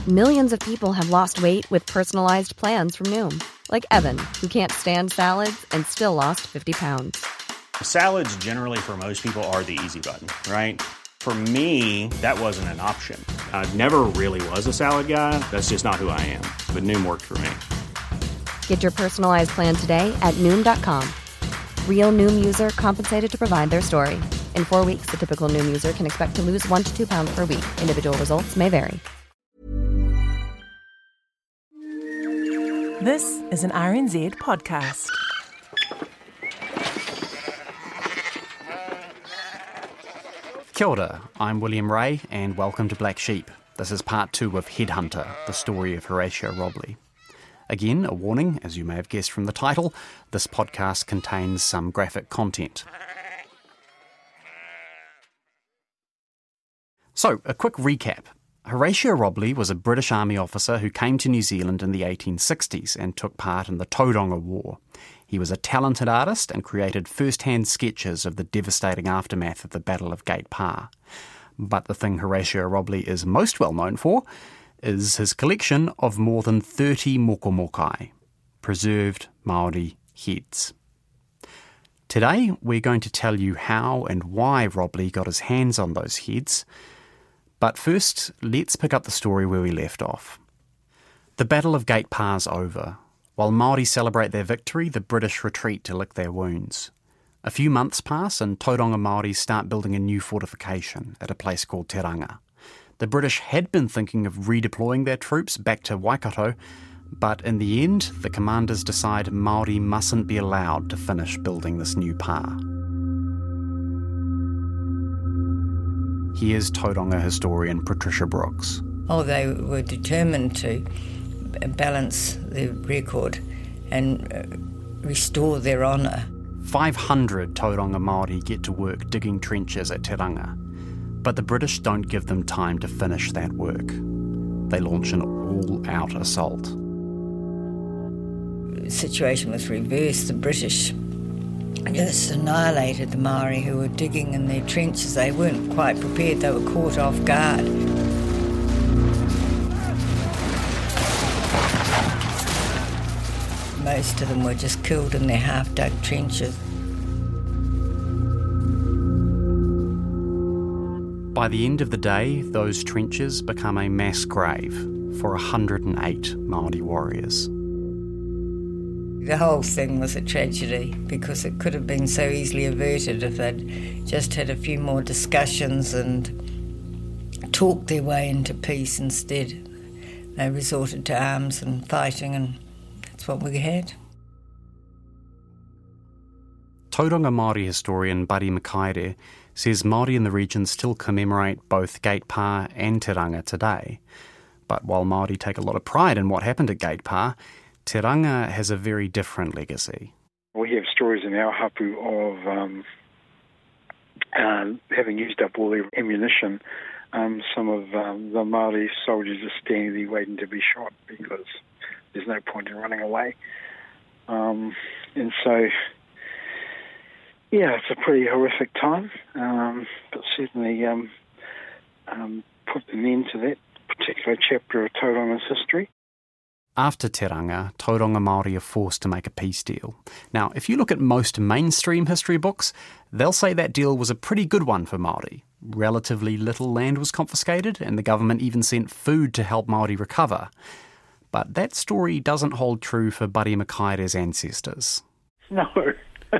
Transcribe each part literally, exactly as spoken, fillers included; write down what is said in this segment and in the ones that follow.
Millions of people have lost weight with personalized plans from Noom. Like Evan, who can't stand salads and still lost fifty pounds. Salads generally for most people are the easy button, right? For me, that wasn't an option. I never really was a salad guy. That's just not who I am. But Noom worked for me. Get your personalized plan today at Noom dot com. Real Noom user compensated to provide their story. In four weeks, the typical Noom user can expect to lose one to two pounds per week. Individual results may vary. This is an R N Z podcast. Kia ora, I'm William Ray and welcome to Black Sheep. This is part two of Headhunter, the story of Horatio Robley. Again, a warning, as you may have guessed from the title, this podcast contains some graphic content. So, a quick recap. Horatio Robley was a British Army officer who came to New Zealand in the eighteen sixties and took part in the Tauranga War. He was a talented artist and created first-hand sketches of the devastating aftermath of the Battle of Gate Pa. But the thing Horatio Robley is most well known for is his collection of more than thirty mokomokai, preserved Māori heads. Today, we're going to tell you how and why Robley got his hands on those heads. But first, let's pick up the story where we left off. The Battle of Gate Pa's over. While Māori celebrate their victory, the British retreat to lick their wounds. A few months pass and Tauranga Māori start building a new fortification at a place called Te Ranga. The British had been thinking of redeploying their troops back to Waikato, but in the end, the commanders decide Māori mustn't be allowed to finish building this new pa. Here's Tauranga historian Patricia Brooks. Oh, they were determined to balance their record and uh, restore their honour. five hundred Tauranga Māori get to work digging trenches at Te Ranga, but the British don't give them time to finish that work. They launch an all-out assault. The situation was reversed. The British just annihilated the Māori who were digging in their trenches. They weren't quite prepared. They were caught off guard. Most of them were just killed in their half-dug trenches. By the end of the day, those trenches become a mass grave for one hundred eight Māori warriors. The whole thing was a tragedy because it could have been so easily averted if they'd just had a few more discussions and talked their way into peace. Instead, they resorted to arms and fighting, and that's what we had. Tauranga Māori historian Buddy Makaere says Māori in the region still commemorate both Gate Pa and Te Ranga today. But while Māori take a lot of pride in what happened at Gate Pa, Te Ranga has a very different legacy. We have stories in our hapu of um, uh, having used up all their ammunition. Um, some of um, the Māori soldiers are standing there waiting to be shot because there's no point in running away. Um, and so, yeah, it's a pretty horrific time, um, but certainly um, um, put an end to that particular chapter of Tauranga's history. After Te Ranga, Tauranga Māori are forced to make a peace deal. Now, if you look at most mainstream history books, they'll say that deal was a pretty good one for Māori. Relatively little land was confiscated, and the government even sent food to help Māori recover. But that story doesn't hold true for Buddy Makaere's ancestors. No. The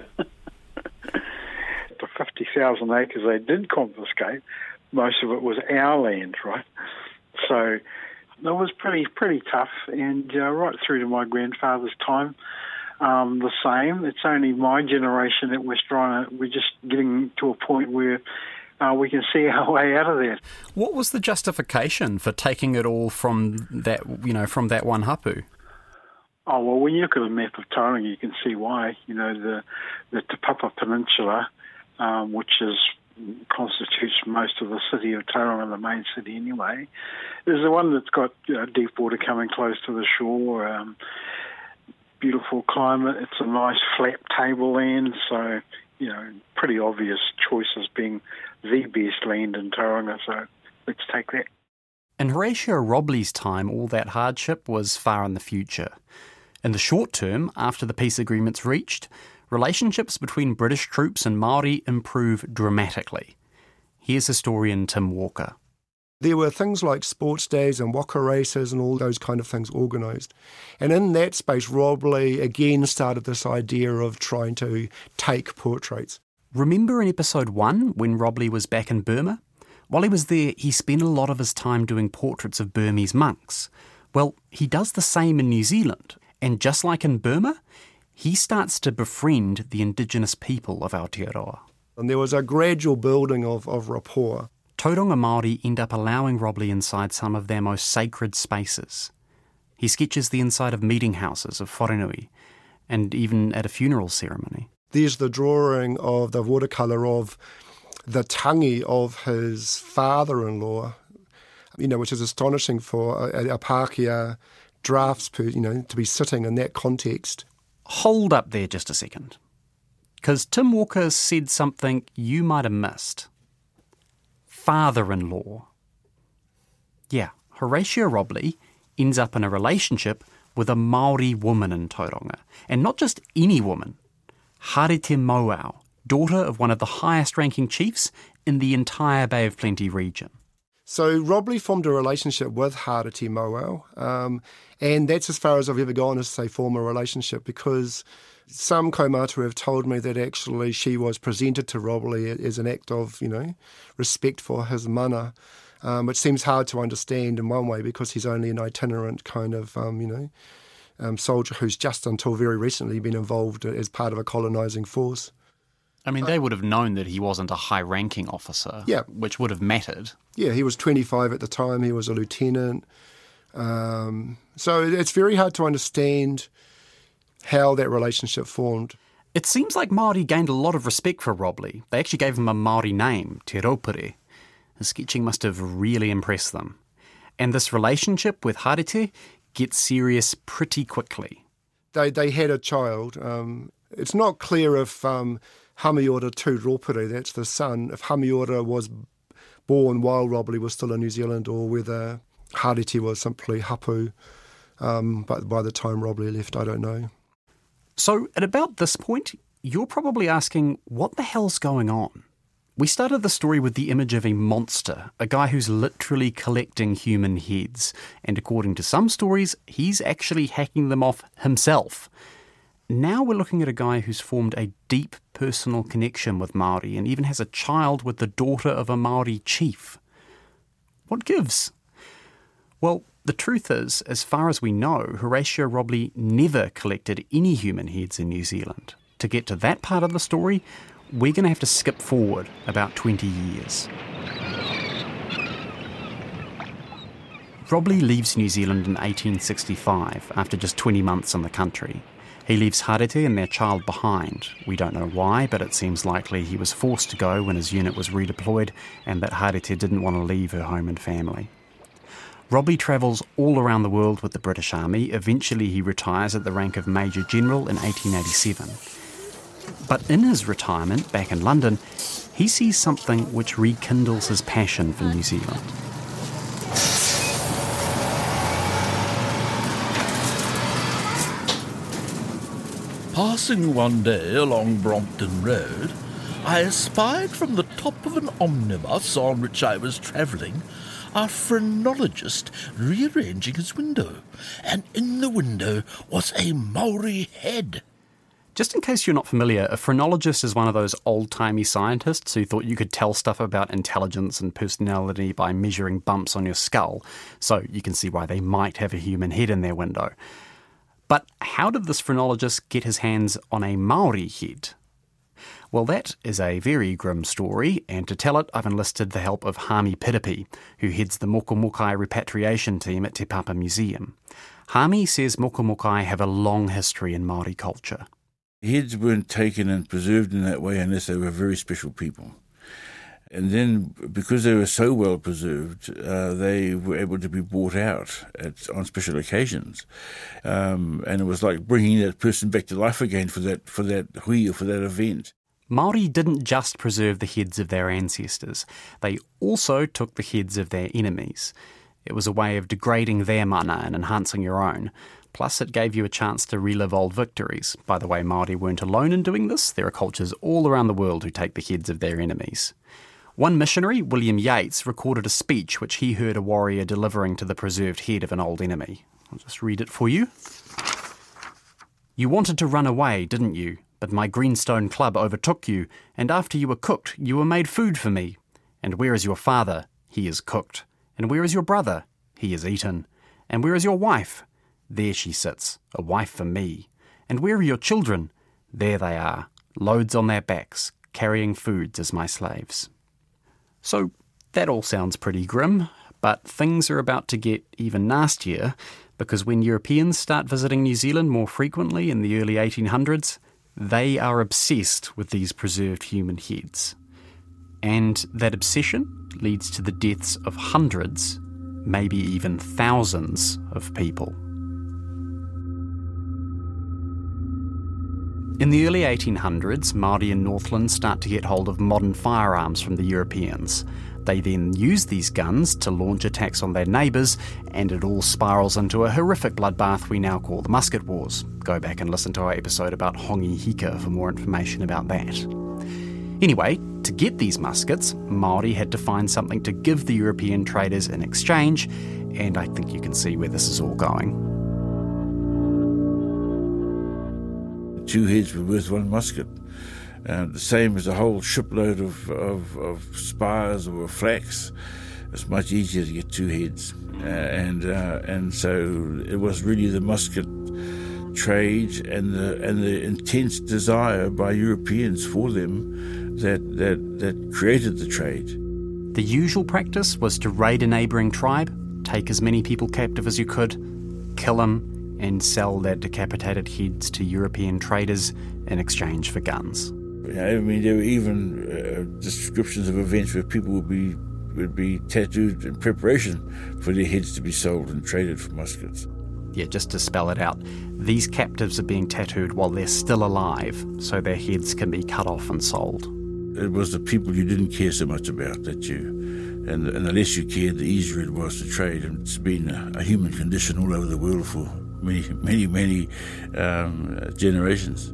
fifty thousand acres they did confiscate, most of it was our land, right? So it was pretty pretty tough, and uh, right through to my grandfather's time, um, the same. It's only my generation that we're trying to, we're just getting to a point where uh, we can see our way out of that. What was the justification for taking it all from that, you know, from that one hapu? Oh well, when you look at a map of Tauranga, you can see why. You know, the the Te Papa Peninsula, um, which is constitutes most of the city of Tauranga, the main city anyway, is the one that's got you know, deep water coming close to the shore, um, beautiful climate. It's a nice flat tableland, so, you know, pretty obvious choice as being the best land in Tauranga, so let's take that. In Horatio Robley's time, all that hardship was far in the future. In the short term, after the peace agreements reached, relationships between British troops and Māori improved dramatically. Here's historian Tim Walker. There were things like sports days and waka races and all those kind of things organised. And in that space, Robley again started this idea of trying to take portraits. Remember in episode one, when Robley was back in Burma? While he was there, he spent a lot of his time doing portraits of Burmese monks. Well, he does the same in New Zealand. And just like in Burma, he starts to befriend the indigenous people of Aotearoa. And there was a gradual building of, of rapport. Tauranga Māori end up allowing Robley inside some of their most sacred spaces. He sketches the inside of meeting houses of wharenui, and even at a funeral ceremony. There's the drawing of the watercolour of the tangi of his father-in-law, you know, which is astonishing for a, a Pākehā draftsperson, you know, to be sitting in that context. Hold up there just a second, because Tim Walker said something you might have missed. Father-in-law. Yeah, Horatio Robley ends up in a relationship with a Māori woman in Tauranga. And not just any woman. Harete Mauao, daughter of one of the highest-ranking chiefs in the entire Bay of Plenty region. So Robley formed a relationship with Harete Mauao, um, and that's as far as I've ever gone as to say form a relationship, because some kaumātua have told me that actually she was presented to Robley as an act of, you know, respect for his mana, um, which seems hard to understand in one way because he's only an itinerant kind of, um, you know, um, soldier who's just until very recently been involved as part of a colonising force. I mean, they would have known that he wasn't a high-ranking officer, yeah. which would have mattered. Yeah, he was twenty-five at the time. He was a lieutenant. Um, so it's very hard to understand how that relationship formed. It seems like Māori gained a lot of respect for Robley. They actually gave him a Māori name, Te Raupere. His sketching must have really impressed them. And this relationship with Harete gets serious pretty quickly. They they had a child. Um, it's not clear if um, Hamiora Te Raupere, that's the son, if Hamiora was born while Robley was still in New Zealand or whether Harete was simply hapu. Um, but by the time Robley left, I don't know. So at about this point, you're probably asking, what the hell's going on? We started the story with the image of a monster, a guy who's literally collecting human heads. And according to some stories, he's actually hacking them off himself. Now we're looking at a guy who's formed a deep personal connection with Māori and even has a child with the daughter of a Māori chief. What gives? Well, the truth is, as far as we know, Horatio Robley never collected any human heads in New Zealand. To get to that part of the story, we're going to have to skip forward about twenty years. Robley leaves New Zealand in eighteen sixty-five, after just twenty months in the country. He leaves Harete and their child behind. We don't know why, but it seems likely he was forced to go when his unit was redeployed and that Harete didn't want to leave her home and family. Robley travels all around the world with the British Army. Eventually he retires at the rank of Major General in eighteen eighty-seven. But in his retirement, back in London, he sees something which rekindles his passion for New Zealand. Passing one day along Brompton Road, I espied from the top of an omnibus on which I was travelling a phrenologist rearranging his window, and in the window was a Maori head. Just in case you're not familiar, a phrenologist is one of those old-timey scientists who thought you could tell stuff about intelligence and personality by measuring bumps on your skull, so you can see why they might have a human head in their window. But how did this phrenologist get his hands on a Maori head? Well, that is a very grim story, and to tell it, I've enlisted the help of Hami Piripi, who heads the Mokomokai repatriation team at Te Papa Museum. Hami says Mokomokai have a long history in Māori culture. Heads weren't taken and preserved in that way unless they were very special people. And then, because they were so well preserved, uh, they were able to be brought out at, on special occasions. Um, and it was like bringing that person back to life again for that for that hui or for that event. Māori didn't just preserve the heads of their ancestors. They also took the heads of their enemies. It was a way of degrading their mana and enhancing your own. Plus, it gave you a chance to relive old victories. By the way, Māori weren't alone in doing this. There are cultures all around the world who take the heads of their enemies. One missionary, William Yates, recorded a speech which he heard a warrior delivering to the preserved head of an old enemy. I'll just read it for you. "You wanted to run away, didn't you? But my greenstone club overtook you, and after you were cooked, you were made food for me. And where is your father? He is cooked. And where is your brother? He is eaten. And where is your wife? There she sits, a wife for me. And where are your children? There they are, loads on their backs, carrying foods as my slaves." So that all sounds pretty grim, but things are about to get even nastier, because when Europeans start visiting New Zealand more frequently in the early eighteen hundreds, they are obsessed with these preserved human heads. And that obsession leads to the deaths of hundreds, maybe even thousands of people. In the early eighteen hundreds, Māori in Northland start to get hold of modern firearms from the Europeans. They then use these guns to launch attacks on their neighbours, and it all spirals into a horrific bloodbath we now call the Musket Wars. Go back and listen to our episode about Hongi Hika for more information about that. Anyway, to get these muskets, Māori had to find something to give the European traders in exchange, and I think you can see where this is all going. Two heads were worth one musket. Uh, the same as a whole shipload of, of, of spars or flax. It's much easier to get two heads. Uh, and uh, and so it was really the musket trade and the and the intense desire by Europeans for them that, that, that created the trade. The usual practice was to raid a neighbouring tribe, take as many people captive as you could, kill them, and sell their decapitated heads to European traders in exchange for guns. Yeah, I mean, there were even uh, descriptions of events where people would be would be tattooed in preparation for their heads to be sold and traded for muskets. Yeah, just to spell it out, these captives are being tattooed while they're still alive, so their heads can be cut off and sold. It was the people you didn't care so much about that you, and, and the less you cared, the easier it was to trade. And it's been a, a human condition all over the world for many, many, many um, generations.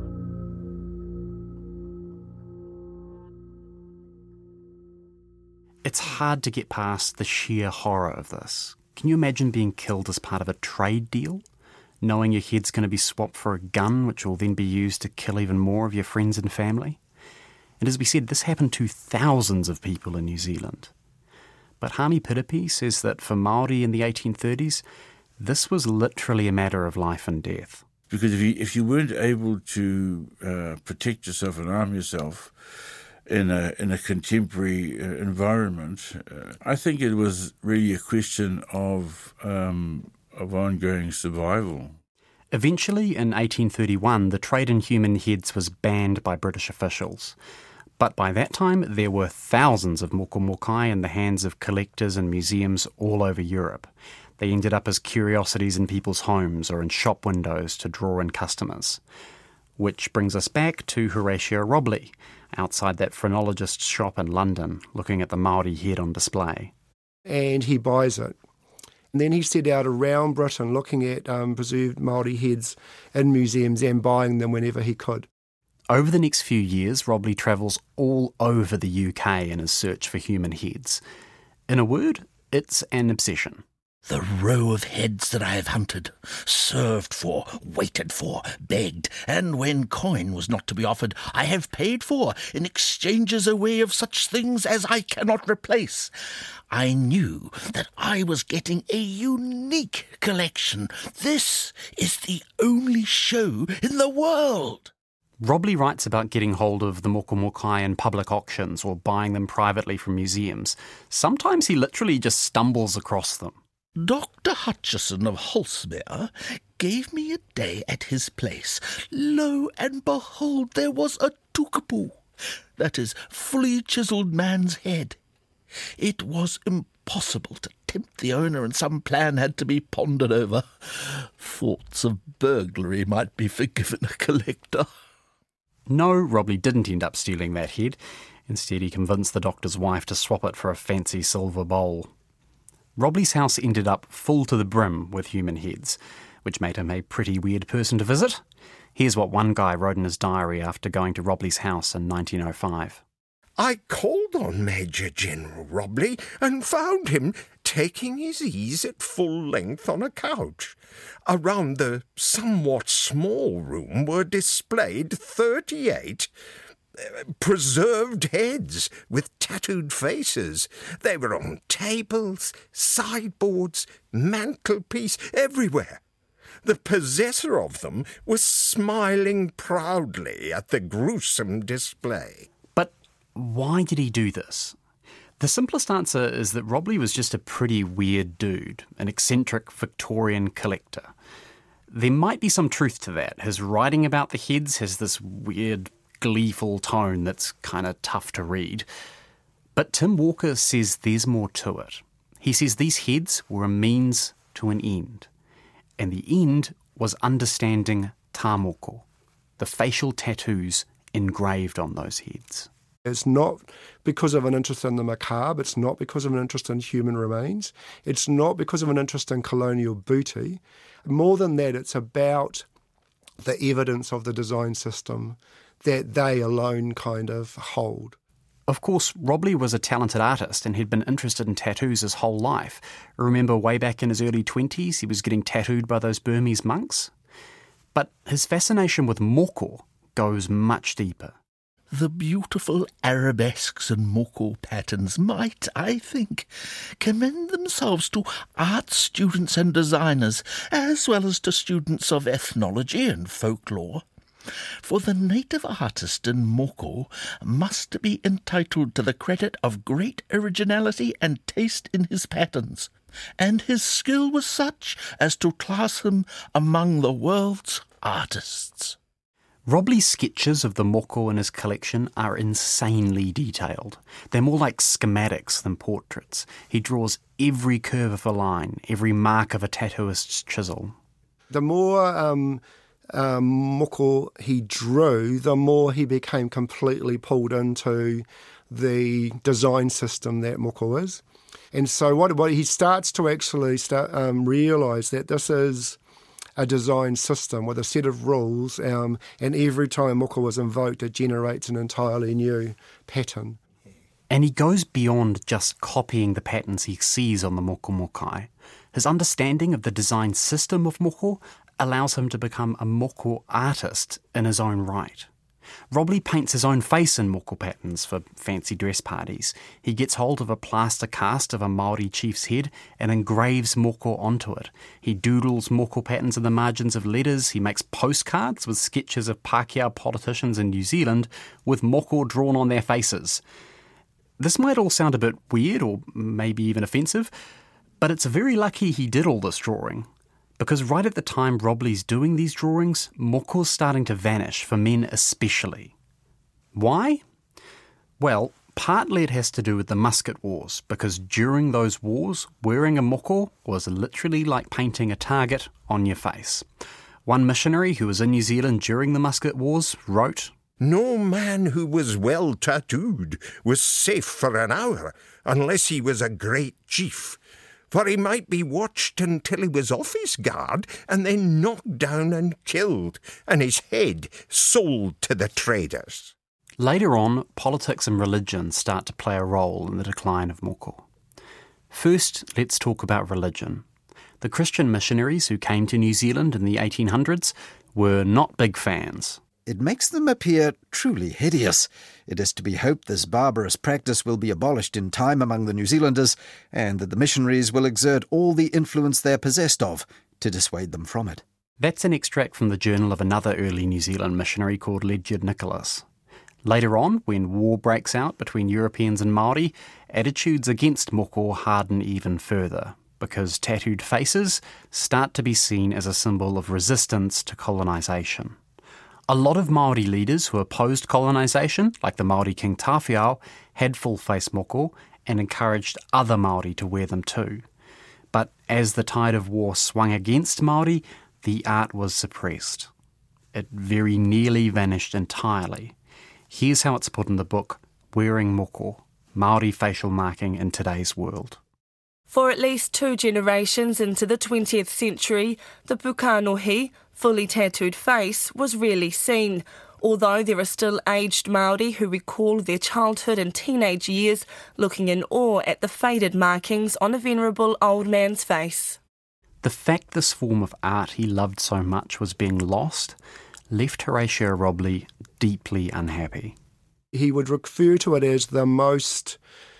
It's hard to get past the sheer horror of this. Can you imagine being killed as part of a trade deal? Knowing your head's going to be swapped for a gun, which will then be used to kill even more of your friends and family? And as we said, this happened to thousands of people in New Zealand. But Hami Piripi says that for Māori in the eighteen thirties, this was literally a matter of life and death. Because if you, if you weren't able to uh, protect yourself and arm yourself in a in a contemporary uh, environment, uh, I think it was really a question of um, of ongoing survival. Eventually, in eighteen thirty-one, the trade in human heads was banned by British officials. But by that time, there were thousands of mokomokai in the hands of collectors and museums all over Europe. They ended up as curiosities in people's homes or in shop windows to draw in customers. Which brings us back to Horatio Robley, outside that phrenologist's shop in London, looking at the Māori head on display. And he buys it. And then he set out around Britain looking at um, preserved Māori heads in museums and buying them whenever he could. Over the next few years, Robley travels all over the U K in his search for human heads. In a word, it's an obsession. The row of heads that I have hunted, served for, waited for, begged, and when coin was not to be offered, I have paid for, in exchanges away of such things as I cannot replace. I knew that I was getting a unique collection. This is the only show in the world. Robley writes about getting hold of the mokomokai in public auctions or buying them privately from museums. Sometimes he literally just stumbles across them. Doctor Hutchison of Holsmere gave me a day at his place. Lo and behold, there was a tukapu, that is, fully chiselled man's head. It was impossible to tempt the owner, and some plan had to be pondered over. Thoughts of burglary might be forgiven a collector. No, Robley didn't end up stealing that head. Instead, he convinced the doctor's wife to swap it for a fancy silver bowl. Robley's house ended up full to the brim with human heads, which made him a pretty weird person to visit. Here's what one guy wrote in his diary after going to Robley's house in nineteen oh five. I called on Major General Robley and found him taking his ease at full length on a couch. Around the somewhat small room were displayed thirty-eight uh, preserved heads with tattooed faces. They were on tables, sideboards, mantelpiece, everywhere. The possessor of them was smiling proudly at the gruesome display. But why did he do this? The simplest answer is that Robley was just a pretty weird dude, an eccentric Victorian collector. There might be some truth to that. His writing about the heads has this weird, gleeful tone that's kind of tough to read. But Tim Walker says there's more to it. He says these heads were a means to an end. And the end was understanding tā moko, the facial tattoos engraved on those heads. It's not because of an interest in the macabre, it's not because of an interest in human remains, it's not because of an interest in colonial booty. More than that, it's about the evidence of the design system that they alone kind of hold. Of course, Robley was a talented artist and he'd been interested in tattoos his whole life. Remember way back in his early twenties, he was getting tattooed by those Burmese monks? But his fascination with moko goes much deeper. The beautiful arabesques and moko patterns might, I think, commend themselves to art students and designers, as well as to students of ethnology and folklore. For the native artist in moko must be entitled to the credit of great originality and taste in his patterns, and his skill was such as to class him among the world's artists. Robley's sketches of the moko in his collection are insanely detailed. They're more like schematics than portraits. He draws every curve of a line, every mark of a tattooist's chisel. The more um, um, moko he drew, the more he became completely pulled into the design system that moko is. And so what, what he starts to actually start um, realise that this is a design system with a set of rules, um, and every time moko is invoked, it generates an entirely new pattern. And he goes beyond just copying the patterns he sees on the moko mokai. His understanding of the design system of moko allows him to become a moko artist in his own right. Robley paints his own face in moko patterns for fancy dress parties. He gets hold of a plaster cast of a Māori chief's head and engraves moko onto it. He doodles moko patterns in the margins of letters. He makes postcards with sketches of Pākehā politicians in New Zealand with moko drawn on their faces. This might all sound a bit weird or maybe even offensive, but it's very lucky he did all this drawing. Because right at the time Robley's doing these drawings, moko's starting to vanish, for men especially. Why? Well, partly it has to do with the musket wars, because during those wars, wearing a moko was literally like painting a target on your face. One missionary who was in New Zealand during the musket wars wrote, "No man who was well tattooed was safe for an hour unless he was a great chief. For he might be watched until he was off his guard and then knocked down and killed, and his head sold to the traders." Later on, politics and religion start to play a role in the decline of moko. First, let's talk about religion. The Christian missionaries who came to New Zealand in the eighteen hundreds were not big fans. It makes them appear truly hideous. It is to be hoped this barbarous practice will be abolished in time among the New Zealanders, and that the missionaries will exert all the influence they are possessed of to dissuade them from it. That's an extract from the journal of another early New Zealand missionary called Ledyard Nicholas. Later on, when war breaks out between Europeans and Māori, attitudes against moko harden even further, because tattooed faces start to be seen as a symbol of resistance to colonisation. A lot of Māori leaders who opposed colonisation, like the Māori King Tawhiao, had full-face moko and encouraged other Māori to wear them too. But as the tide of war swung against Māori, the art was suppressed. It very nearly vanished entirely. Here's how it's put in the book, Wearing Moko, Māori Facial Marking in Today's World. For at least two generations into the twentieth century, the pukanohi, fully tattooed face, was rarely seen, although there are still aged Māori who recall their childhood and teenage years looking in awe at the faded markings on a venerable old man's face. The fact this form of art he loved so much was being lost left Horatio Robley deeply unhappy. He would refer to it as the most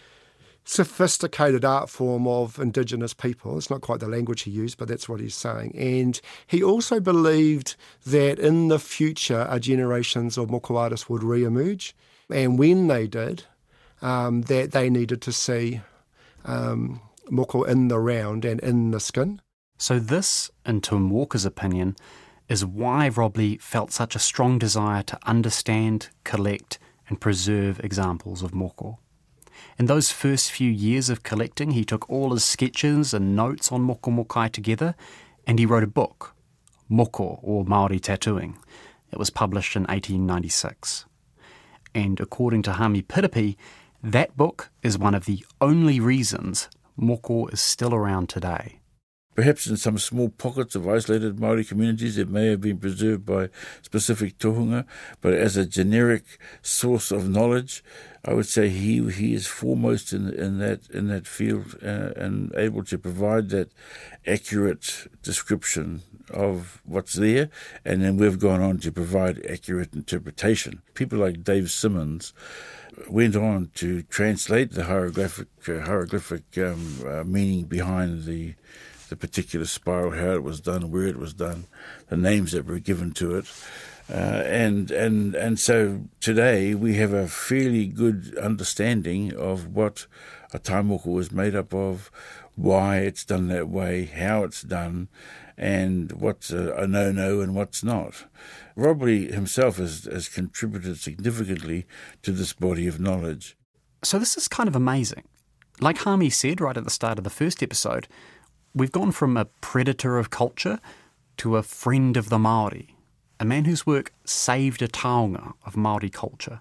sophisticated art form of Indigenous people. It's not quite the language he used, but that's what he's saying. And he also believed that in the future, a generations of moko artists would re-emerge. And when they did, um, that they needed to see um, moko in the round and in the skin. So this, in Tim Walker's opinion, is why Robley felt such a strong desire to understand, collect and preserve examples of moko. In those first few years of collecting, he took all his sketches and notes on moko mokai together, and he wrote a book, Moko, or Māori Tattooing. It was published in eighteen ninety-six. And according to Hami Piripi, that book is one of the only reasons moko is still around today. Perhaps in some small pockets of isolated Māori communities it may have been preserved by specific tohunga, but as a generic source of knowledge, I would say he he is foremost in in that in that field uh, and able to provide that accurate description of what's there, and then we've gone on to provide accurate interpretation. People like Dave Simmons went on to translate the hieroglyphic uh, hieroglyphic um, uh, meaning behind the the particular spiral, how it was done, where it was done, the names that were given to it. Uh, and and and so today we have a fairly good understanding of what a taimoko was made up of, why it's done that way, how it's done, and what's a, a no-no and what's not. Robley himself has, has contributed significantly to this body of knowledge. So this is kind of amazing. Like Hami said right at the start of the first episode, we've gone from a predator of culture to a friend of the Māori, a man whose work saved a taonga of Māori culture.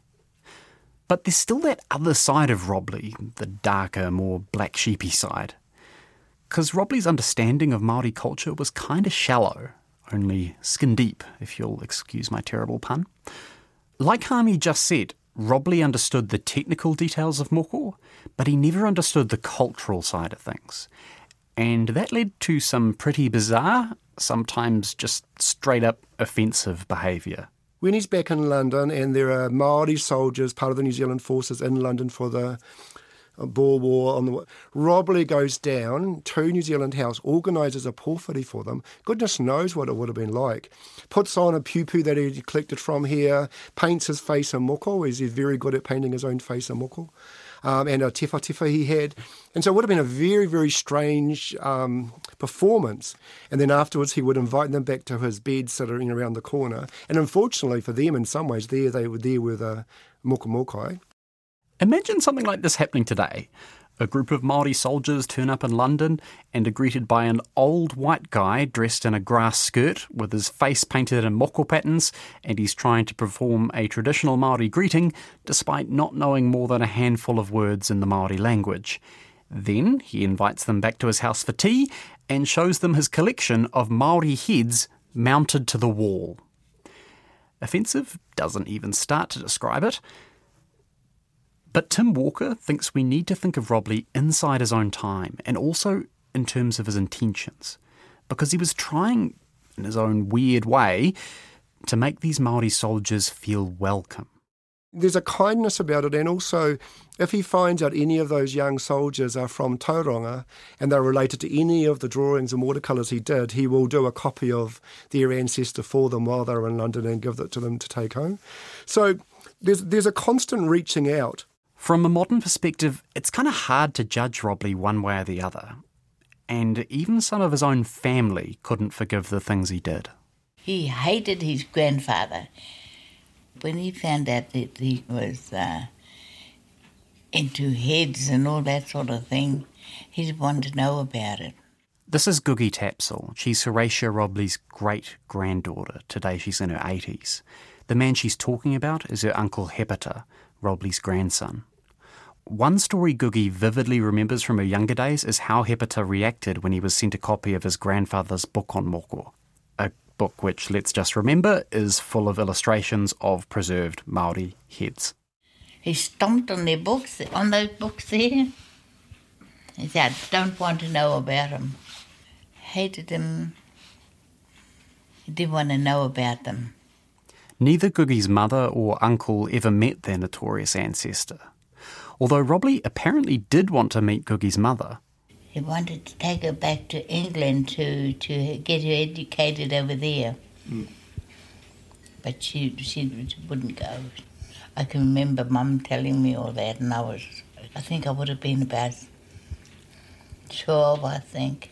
But there's still that other side of Robley, the darker, more black sheepy side. Because Robley's understanding of Māori culture was kind of shallow, only skin deep, if you'll excuse my terrible pun. Like Hami just said, Robley understood the technical details of moko, but he never understood the cultural side of things. And that led to some pretty bizarre, sometimes just straight-up offensive behaviour. When he's back in London and there are Māori soldiers, part of the New Zealand forces in London for the Boer War, on the Robley goes down to New Zealand House, organises a pōwhiri for them. Goodness knows what it would have been like. Puts on a pupu that he collected from here, paints his face in moko. He's very good at painting his own face in moko. Um, and a tefa tefa he had. And so it would have been a very, very strange um, performance. And then afterwards he would invite them back to his bed sitting around the corner. And unfortunately for them, in some ways, there they were there with a moko mokai. Imagine something like this happening today. A group of Māori soldiers turn up in London and are greeted by an old white guy dressed in a grass skirt with his face painted in moko patterns, and he's trying to perform a traditional Māori greeting despite not knowing more than a handful of words in the Māori language. Then he invites them back to his house for tea and shows them his collection of Māori heads mounted to the wall. Offensive doesn't even start to describe it. But Tim Walker thinks we need to think of Robley inside his own time and also in terms of his intentions, because he was trying, in his own weird way, to make these Māori soldiers feel welcome. There's a kindness about it, and also if he finds out any of those young soldiers are from Tauranga and they're related to any of the drawings and watercolours he did, he will do a copy of their ancestor for them while they're in London and give it to them to take home. So there's there's a constant reaching out. From a modern perspective, it's kind of hard to judge Robley one way or the other. And even some of his own family couldn't forgive the things he did. He hated his grandfather. When he found out that he was uh, into heads and all that sort of thing, he wanted to know about it. This is Gugi Tapsell. She's Horatio Robley's great-granddaughter. Today she's in her eighties. The man she's talking about is her uncle Hepata, Robley's grandson. One story Gugi vividly remembers from her younger days is how Hepata reacted when he was sent a copy of his grandfather's book on moko, a book which, let's just remember, is full of illustrations of preserved Māori heads. He stomped on their books, on those books there. He said, I don't want to know about him. Hated him. He didn't want to know about them. Neither Gugi's mother or uncle ever met their notorious ancestor, although Robley apparently did want to meet Gugi's mother. He wanted to take her back to England to, to get her educated over there. Mm. But she, she wouldn't go. I can remember Mum telling me all that, and I was, I think I would have been about twelve, I think.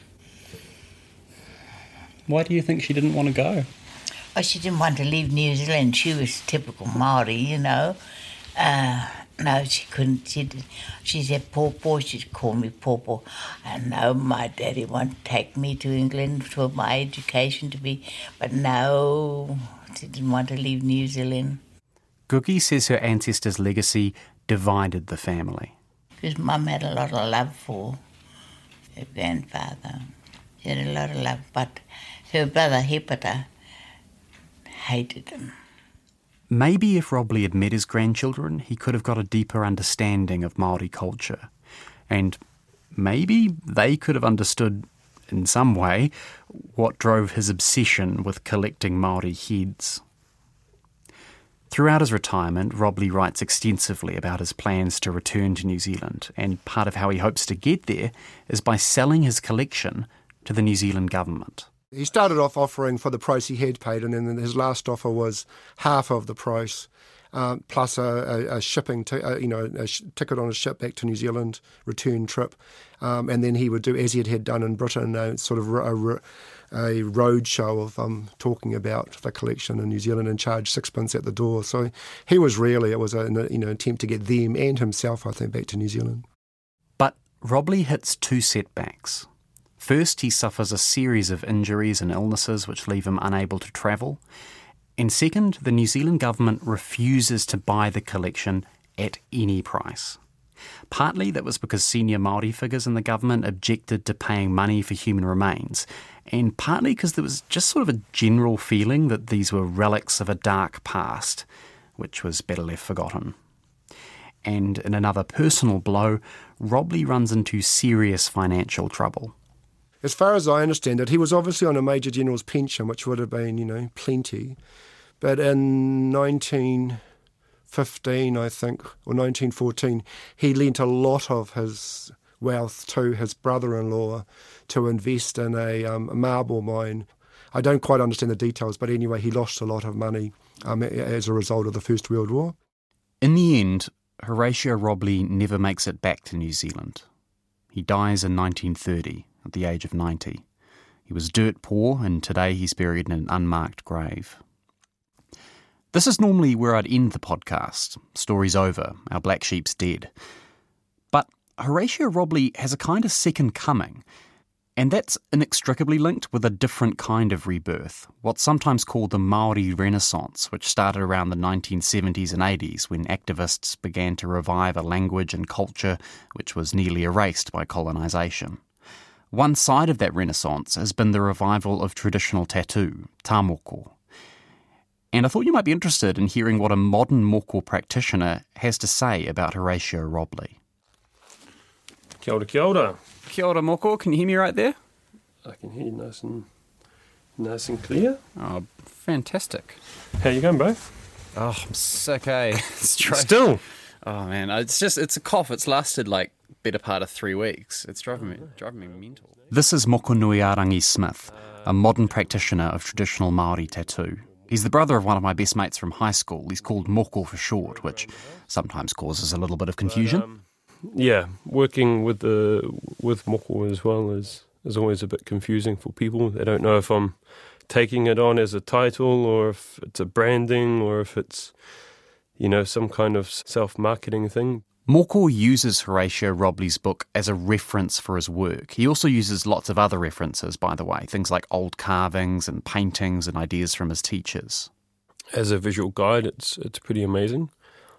Why do you think she didn't want to go? Oh, she didn't want to leave New Zealand. She was typical Māori, you know. Uh, no, she couldn't. She, did, she said, Pawpaw, she'd call me Pawpaw. And no, my daddy wanted to take me to England for my education to be, but no, she didn't want to leave New Zealand. Gugi says her ancestors' legacy divided the family. Because Mum had a lot of love for her grandfather. She had a lot of love, but her brother Hepata hated him. Maybe if Robley had met his grandchildren, he could have got a deeper understanding of Māori culture. And maybe they could have understood, in some way, what drove his obsession with collecting Māori heads. Throughout his retirement, Robley writes extensively about his plans to return to New Zealand, and part of how he hopes to get there is by selling his collection to the New Zealand government. He started off offering for the price he had paid, and then his last offer was half of the price, um, plus a, a, a shipping, t- a, you know, a sh- ticket on a ship back to New Zealand, return trip, um, and then he would do, as he had done in Britain, a sort of a, a road show of um, talking about the collection in New Zealand and charge sixpence at the door. So he was really, it was a you know attempt to get them and himself, I think, back to New Zealand. But Robley hits two setbacks. First, he suffers a series of injuries and illnesses which leave him unable to travel. And second, the New Zealand government refuses to buy the collection at any price. Partly that was because senior Māori figures in the government objected to paying money for human remains, and partly because there was just sort of a general feeling that these were relics of a dark past, which was better left forgotten. And in another personal blow, Robley runs into serious financial trouble. As far as I understand it, he was obviously on a Major General's pension, which would have been, you know, plenty. But in nineteen fifteen, I think, or nineteen fourteen, he lent a lot of his wealth to his brother-in-law to invest in a, um, a marble mine. I don't quite understand the details, but anyway, he lost a lot of money um, as a result of the First World War. In the end, Horatio Robley never makes it back to New Zealand. He dies in nineteen thirty. At the age of ninety. He was dirt poor, and today he's buried in an unmarked grave. This is normally where I'd end the podcast. Story's over, our black sheep's dead. But Horatio Robley has a kind of second coming, and that's inextricably linked with a different kind of rebirth, what's sometimes called the Māori Renaissance, which started around the nineteen seventies and eighties when activists began to revive a language and culture which was nearly erased by colonisation. One side of that renaissance has been the revival of traditional tattoo, tā moko. And I thought you might be interested in hearing what a modern moko practitioner has to say about Horatio Robley. Kia ora, kia ora. Kia ora, moko. Can you hear me right there? I can hear you nice and, nice and clear. Oh, fantastic. How you going, bro? Oh, I'm sick, eh? Still? Oh, man. It's just, it's a cough. It's lasted like better part of three weeks. It's driving me driving me mental. This is Mokunuiarangi Smith, a modern practitioner of traditional Māori tattoo. He's the brother of one of my best mates from high school. He's called Moko for short, which sometimes causes a little bit of confusion. But, um, yeah, working with the with Moko as well is, is always a bit confusing for people. They don't know if I'm taking it on as a title or if it's a branding or if it's, you know, some kind of self-marketing thing. Moko uses Horatio Robley's book as a reference for his work. He also uses lots of other references, by the way, things like old carvings and paintings and ideas from his teachers. As a visual guide, it's it's pretty amazing.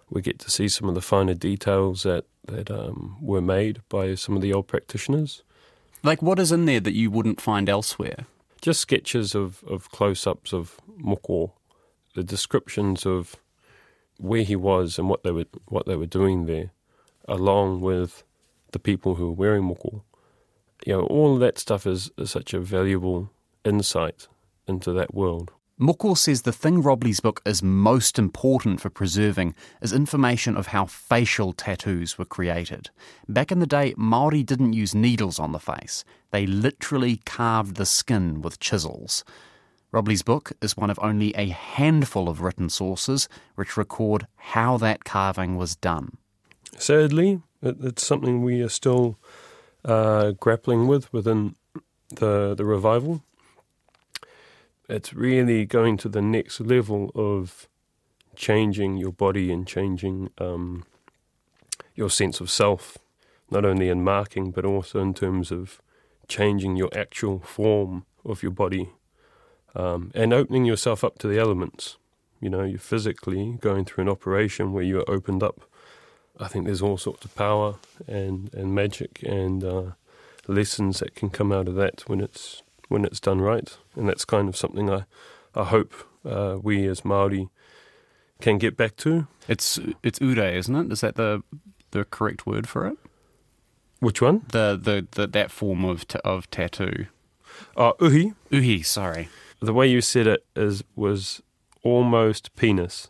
we get to see some of the finer details that, that um, were made by some of the old practitioners. Like, what is in there that you wouldn't find elsewhere? Just sketches of, of close-ups of Moko, the descriptions of where he was and what they were what they were doing there, along with the people who were wearing Moko. You know, all of that stuff is, is such a valuable insight into that world. Moko says the thing Robley's book is most important for preserving is information of how facial tattoos were created. Back in the day, Māori didn't use needles on the face. They literally carved the skin with chisels. Robley's book is one of only a handful of written sources which record how that carving was done. Sadly, it, it's something we are still uh, grappling with within the the revival. It's really going to the next level of changing your body and changing um, your sense of self, not only in marking but also in terms of changing your actual form of your body um, and opening yourself up to the elements. You know, you're physically going through an operation where you're opened up. I think there's all sorts of power and, and magic and uh, lessons that can come out of that when it's when it's done right, and that's kind of something I, I hope uh, we as Māori can get back to. It's it's ure, isn't it? Is that the the correct word for it? Which one? The the, the that form of t- of tattoo. Oh, uhi. Uhi, sorry. The way you said it is was almost penis.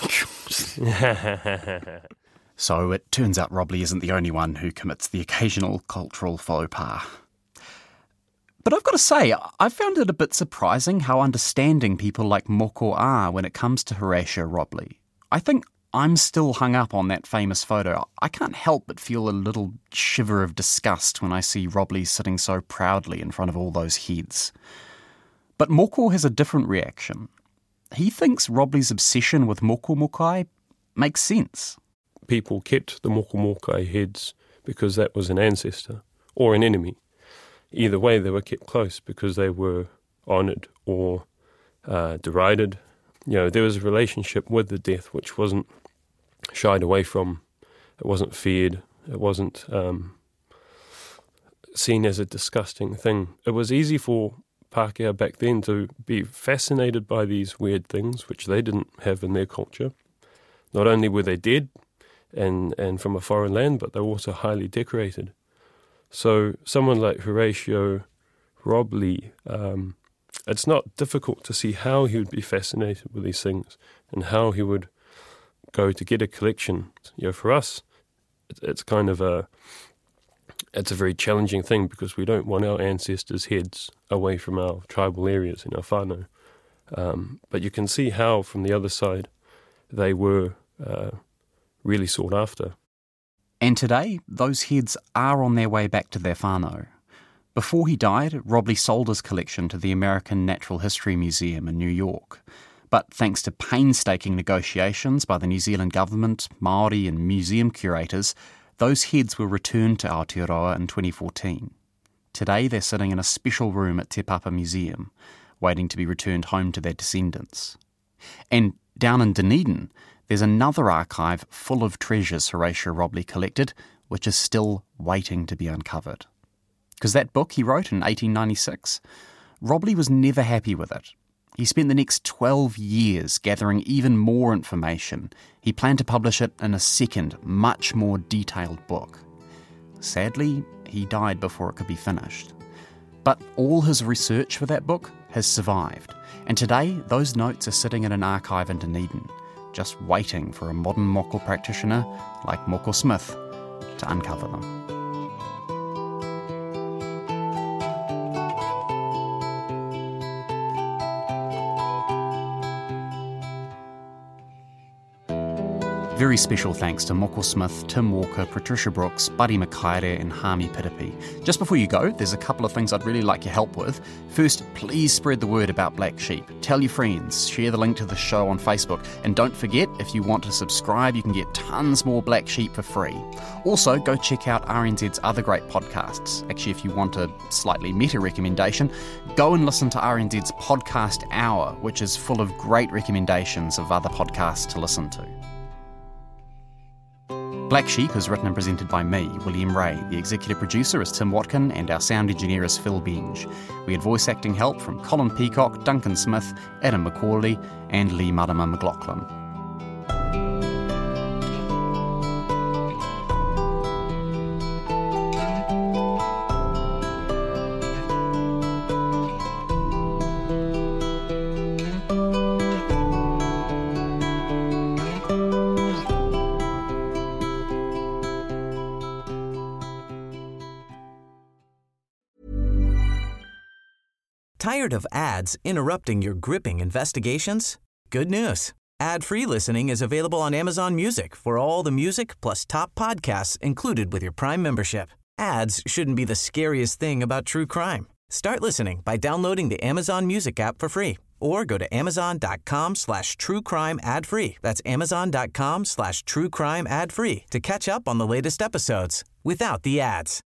So it turns out Robley isn't the only one who commits the occasional cultural faux pas. But I've got to say, I found it a bit surprising how understanding people like Moko are when it comes to Horatio Robley. I think I'm still hung up on that famous photo. I can't help but feel a little shiver of disgust when I see Robley sitting so proudly in front of all those heads. But Moko has a different reaction. He thinks Robley's obsession with Moko Mokai makes sense. People kept the Moko Mokai heads because that was an ancestor or an enemy. Either way, they were kept close because they were honoured or uh, derided. You know, there was a relationship with the death which wasn't shied away from. It wasn't feared. It wasn't um, seen as a disgusting thing. It was easy for Pākehā back then to be fascinated by these weird things which they didn't have in their culture. Not only were they dead and, and from a foreign land, but they were also highly decorated. So someone like Horatio Robley, um, it's not difficult to see how he would be fascinated with these things and how he would go to get a collection. You know, for us, it's kind of a, it's a very challenging thing because we don't want our ancestors' heads away from our tribal areas in our whānau. Um, but you can see how, from the other side, they were uh, really sought after. And today, those heads are on their way back to their whānau. Before he died, Robley sold his collection to the American Natural History Museum in New York. But thanks to painstaking negotiations by the New Zealand government, Māori and museum curators, those heads were returned to Aotearoa in twenty fourteen. Today, they're sitting in a special room at Te Papa Museum, waiting to be returned home to their descendants. And down in Dunedin, there's another archive full of treasures Horatio Robley collected, which is still waiting to be uncovered. Because that book he wrote in eighteen ninety-six, Robley was never happy with it. He spent the next twelve years gathering even more information. He planned to publish it in a second, much more detailed book. Sadly, he died before it could be finished. But all his research for that book has survived, and today those notes are sitting in an archive in Dunedin, just waiting for a modern Moko practitioner like Moko Smith to uncover them. Very special thanks to Moko Smith, Tim Walker, Patricia Brooks, Buddy Makaere and Hami Piripi. Just before you go, there's a couple of things I'd really like your help with. First, please spread the word about Black Sheep. Tell your friends, share the link to the show on Facebook, and don't forget, if you want to subscribe, you can get tons more Black Sheep for free. Also, go check out R N Z's other great podcasts. Actually, if you want a slightly meta recommendation, go and listen to R N Z's Podcast Hour, which is full of great recommendations of other podcasts to listen to. Black Sheep is written and presented by me, William Ray. The executive producer is Tim Watkin and our sound engineer is Phil Benge. We had voice acting help from Colin Peacock, Duncan Smith, Adam McCauley and Lee Marama McLaughlin. Tired of ads interrupting your gripping investigations? Good news. Ad-free listening is available on Amazon Music for all the music plus top podcasts included with your Prime membership. Ads shouldn't be the scariest thing about true crime. Start listening by downloading the Amazon Music app for free or go to amazon.com slash true crime ad free. That's amazon.com slash true crime ad free to catch up on the latest episodes without the ads.